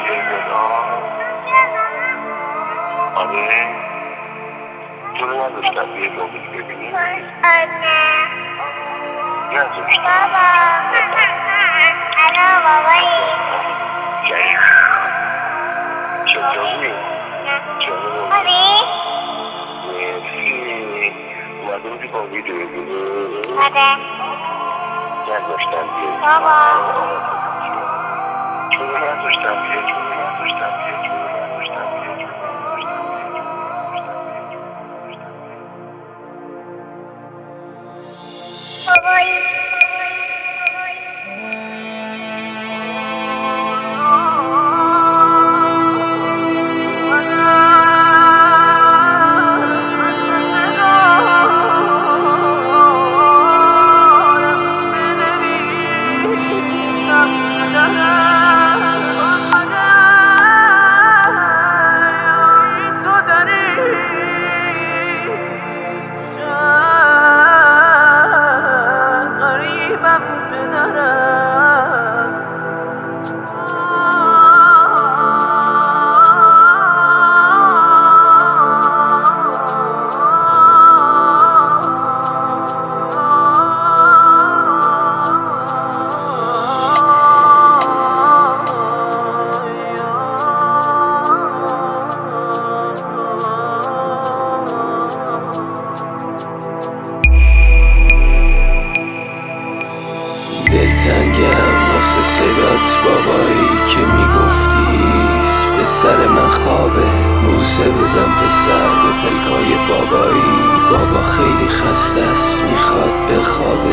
آره تو رو نداشتم یه موقعی ببینی؟ نداشتم بابا الو بابایی چطوری؟ خوبی؟ مرسی اومده بودی با ویدیو ببینی؟ آره نداشتم بیایی بابا چون نداشتم بیایی بابایی دلتنگم واسه صدات بابایی که میگفتیست به سر من خوابه بوسه بزن پسر به پلکای بابایی بابا خیلی خسته است میخواد بخوابه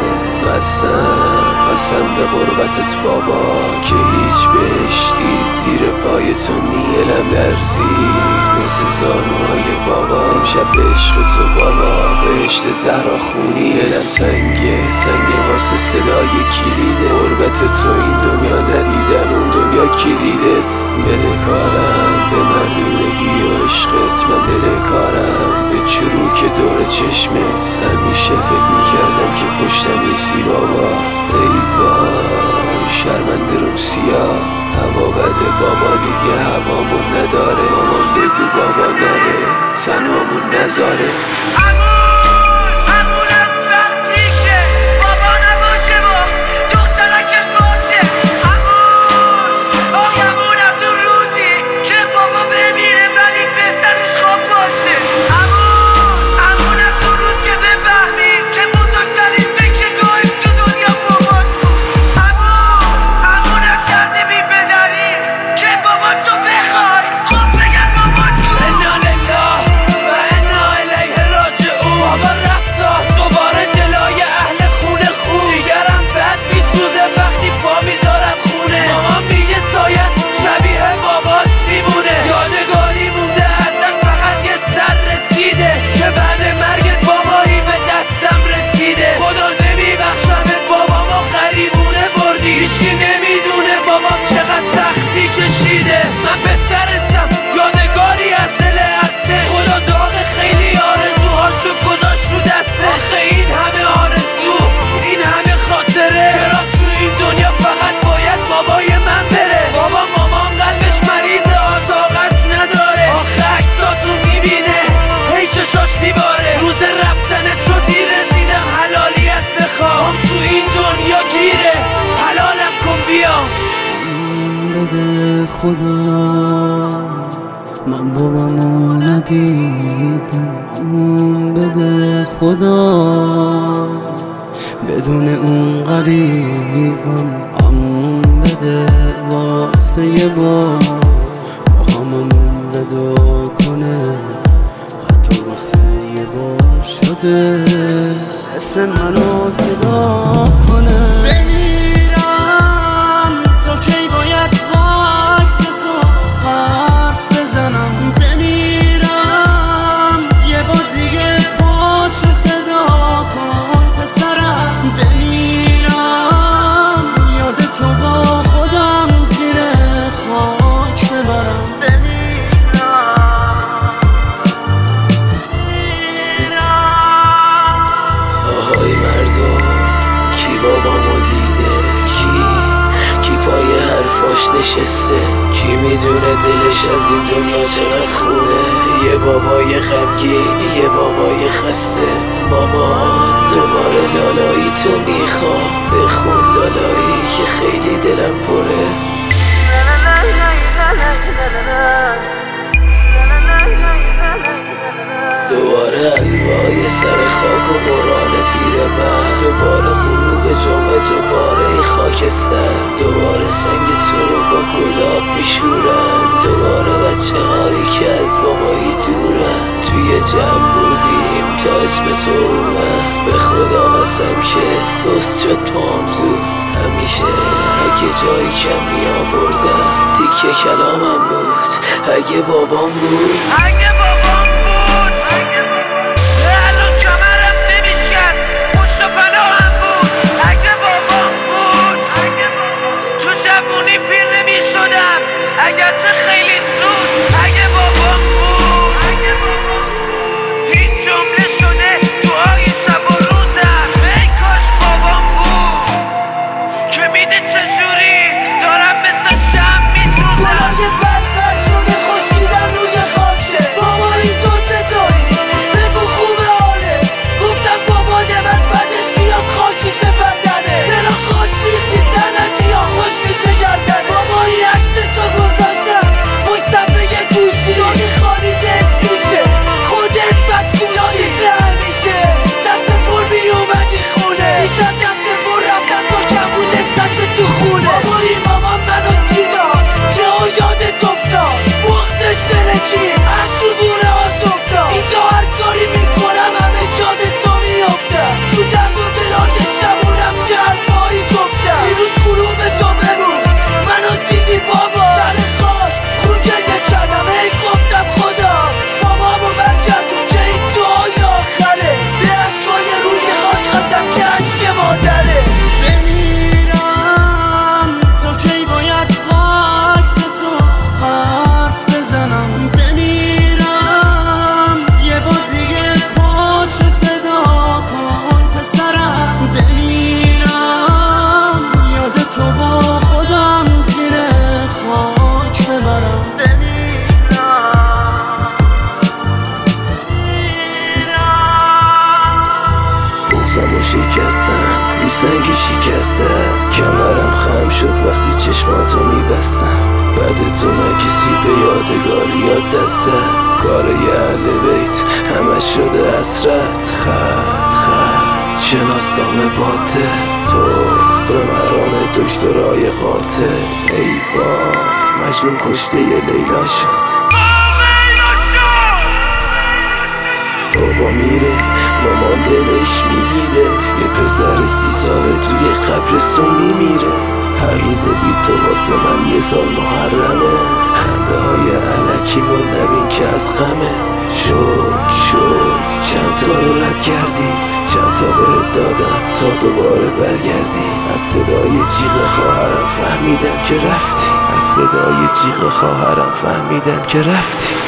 قسم به غربتت بابا که هیچ بهشتی زیر پای تو نیست دلم لرزید مثل زانوهای بابا امشب به عشق تو بابا بهشت زهرا خونی دلم تنگه واسه صدای کلیده غربت تو این دنیا ندیدن اون دنیا کلیدت بده کارم به مردونگی و عشقت من بده کارم به چروک دور چشمت همیشه فکر میکردم که پشتم نیستی بابا ای وای شرمنده روم سیاه هوا بده بابا دیگه هوامون نداره مامان بگو بابا نره تنهامون نذاره بده خدا من بابامو ندیدم همون بده خدا بدون اون غریبم همون بده واسه یه بار با هممون ودا کنه حتی واسه یه بار شده اسم منو صدا کنه بابامو دیده کی پای حرف فاش نشسته. کی میدونه دلش از این دنیا چقدر خونه. یه بابای غمگین، یه بابای خسته. مامان دوباره لالایی تو میخوام، بخون لالایی که خیلی دلم پره. دوباره الوای سر خاک و قرآن پیر من، دوباره غروب جمعه، دوباره ای خاکستر، دوباره سنگ تو رو با گلاب میشورن، دوباره بچه هایی که از بابایی دورن. توی جمع بودیم تا اسم تو اومد، به خدا قسم که سست شد پام زود. همیشه اگه جایی کم می آوردم تیکه کلامم بود. اگه بابام بود، اگه بابام بود الان کمرم نمیشکست، پشت و پناهم بود. اگه بابام بود تو جوونی پیر نمیشدم، اگرچه خیلی زود. اگه بابام بود این جمله شده دعای شب و روزم. ای کاش بابام بود که میده چجوری دارم مثل شم میسوزم. شکستم رو سنگ شکستم، کمرم خم شد وقتی چشماتو میبستم. بعد تو نه کسی به یادگاری یاد دستم، کار یه اهل بیت همش شده حسرت. خط شناسنامه باته، توف به مرام دکترای قاطع. ای وای مجنون کشته یه لیلا شد. بابا میره مامان دلش میگیره، یه پسر 30 ساله توی قبرستون میمیره. هر روز بی تو واسه من یه سال محرمه، خنده های علکیمون نبین که از غمه. شک چند تا رو رد کردی، چند تا بهت دادم تا دوباره برگردی. از صدای جیغ خواهرم فهمیدم که رفتی، از صدای جیغ خواهرم فهمیدم که رفتی.